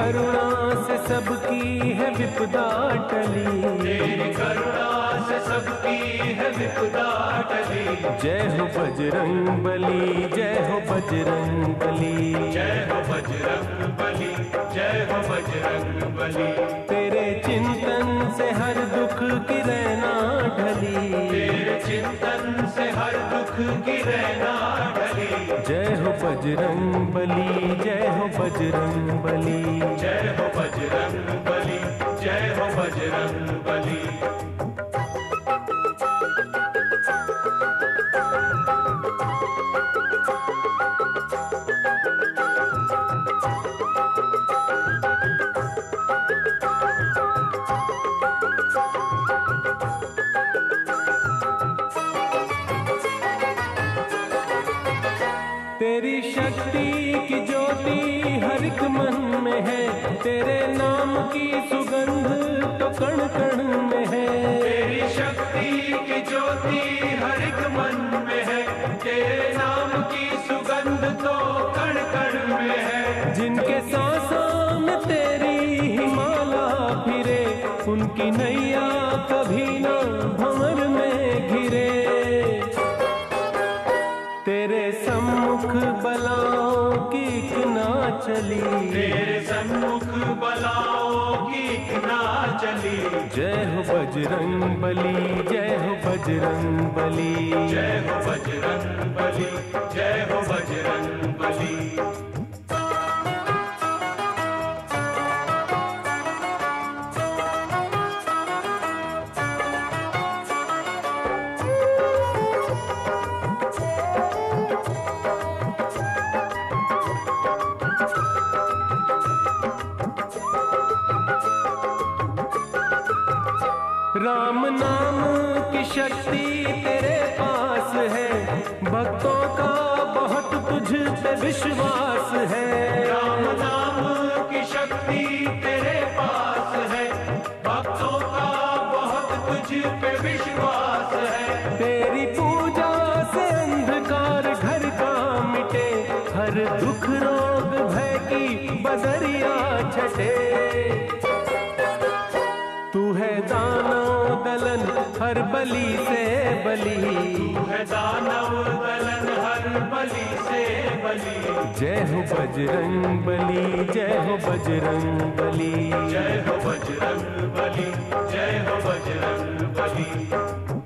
करुणा से सबकी है विपदा टली, तेरी करुणा से सबकी है विपदा टली। जय हो बजरंग बली, जय हो बजरंग बली, जय हो बजरंग बली, जय हो बजरंग बली। तेरे चिंतन से हर दुख की रहना ढली, तेरे चिंतन से हर दुख की रहना ढली। जय हो बजरंग बली, जय हो बजरंग बली, जय हो बजरंग बली, जय हो बजरंग बली। तेरी शक्ति की ज्योति हर एक मन में है, तेरे नाम की सुगंध तो कण कण में है। तेरी शक्ति की ज्योति हर एक मन में है, तेरे नाम की सुगंध तो कण कण में है। जिनके सांसों में तेरी ही माला फिरे, उनकी नैया कभी ना भंवर में घिरे। तेरे सम्मुख बलाओं की ना चली, तेरे सम्मुख बलाओं की ना चली। जय हो बजरंग बली, जय हो बजरंग बली, जय हो बजरंग बली, जय हो बजरंग बली। राम नाम की शक्ति तेरे पास है, भक्तों का बहुत तुझ पे विश्वास है। राम नाम की शक्ति तेरे पास है, भक्तों का बहुत तुझ पे विश्वास है। तेरी पूजा से अंधकार घर का मिटे, हर दुख रोग भय की बदरिया छटे। तू है दानव दलन हर बली से बली, तू है दानव दलन हर बली से बली। जय हो बजरंग बली, जय हो बजरंग बली, जय हो बजरंग बली, जय हो बजरंग बली।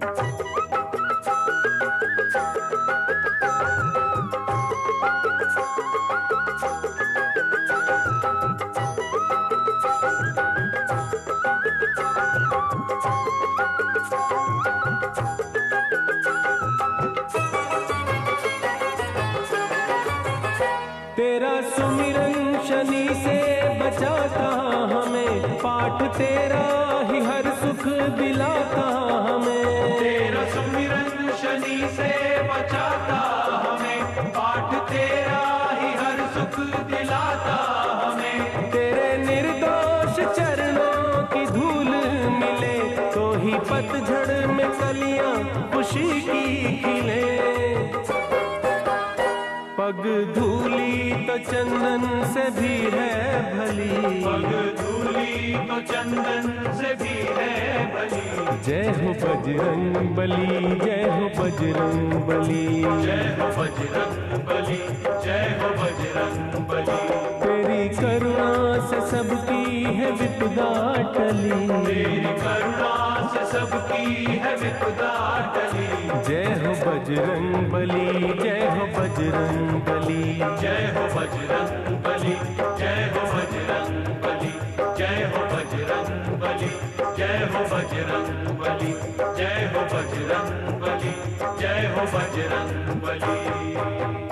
तेरा सुमिरन शनि से बचाता हमें, पाठ तेरा ही हर सुख दिलाता हमें। तेरा सुमिरन शनि से बचाता हमें, पाठ तेरा ही हर सुख दिलाता हमें। तेरे निर्दोष चरणों की धूल मिले, तो ही पतझड़ में कलियां खुशी की खिले। पग धूली तो चंदन से भी है भली, पग धूली तो चंदन से भी है भली। जय हो बजरंग बली, जय हो बजरंग बली, जय हो बजरंग बली, जय हो बजरंग बली। तेरी करुणा से सबकी है विपदा टली, तेरी करुणा से सबकी है विपदा टली। जय हो बजरंग बली, जय हो बजरंग बली, जय हो बजरंग बली, जय हो बजरंग बली, जय हो बजरंग बली, जय हो बजरंग बली, जय हो बजरंग बली, जय हो बजरंग बली।